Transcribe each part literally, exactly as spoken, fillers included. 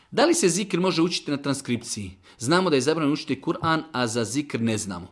Da li se zikr može učiti na transkripciji? Znamo da je zabranjeno učiti Kur'an, a za zikr ne znamo.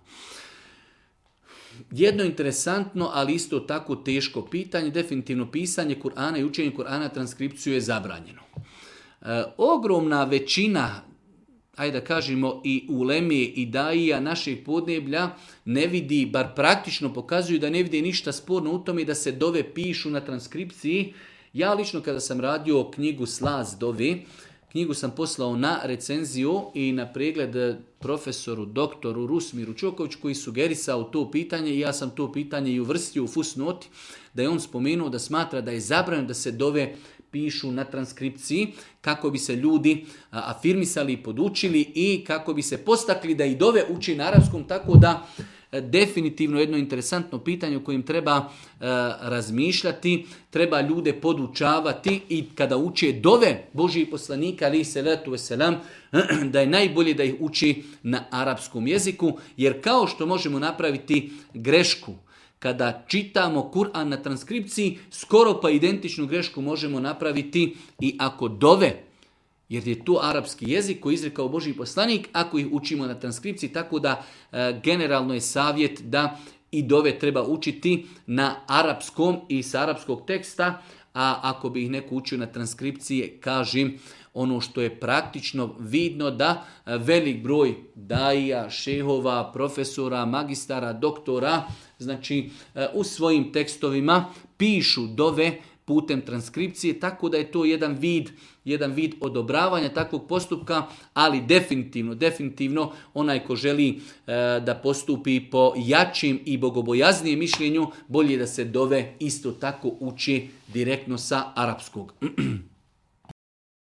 Jedno interesantno, ali isto tako teško pitanje, definitivno pisanje Kur'ana i učenje Kur'ana transkripciju je zabranjeno. E, ogromna većina, ajde da kažemo i ulemije i daija našeg podneblja ne vidi, bar praktično pokazuju da ne vidi ništa sporno u tome da se dove pišu na transkripciji. Ja lično kada sam radio knjigu Slaz dove, knjigu sam poslao na recenziju i na pregled profesoru, doktoru Rusmiru Čokoviću koji sugerisao to pitanje i ja sam to pitanje i uvrstio u fusnoti, da je on spomenuo da smatra da je zabranjeno da se dove pišu na transkripciji kako bi se ljudi afirmisali i podučili i kako bi se postakli da i dove uči na arapskom, tako da definitivno jedno interesantno pitanje o kojem treba e, razmišljati, treba ljude podučavati i kada uče dove Božjih poslanika, ali salatu vesselam, da je najbolje da ih uči na arapskom jeziku, jer kao što možemo napraviti grešku kada čitamo Kur'an na transkripciji, skoro pa identičnu grešku možemo napraviti i ako dove, jer je to arapski jezik koji je izrekao Božji poslanik, ako ih učimo na transkripciji, tako da e, generalno je savjet da i dove treba učiti na arapskom i sa arapskog teksta, a ako bi ih neko učio na transkripciji, kažem, ono što je praktično vidno da velik broj daija, šehova, profesora, magistara, doktora, znači u svojim tekstovima pišu dove putem transkripcije, tako da je to jedan vid, jedan vid odobravanja takvog postupka, ali definitivno, definitivno onaj ko želi e, da postupi po jačim i bogobojaznijem mišljenju, bolje da se dove isto tako uči direktno sa arapskog.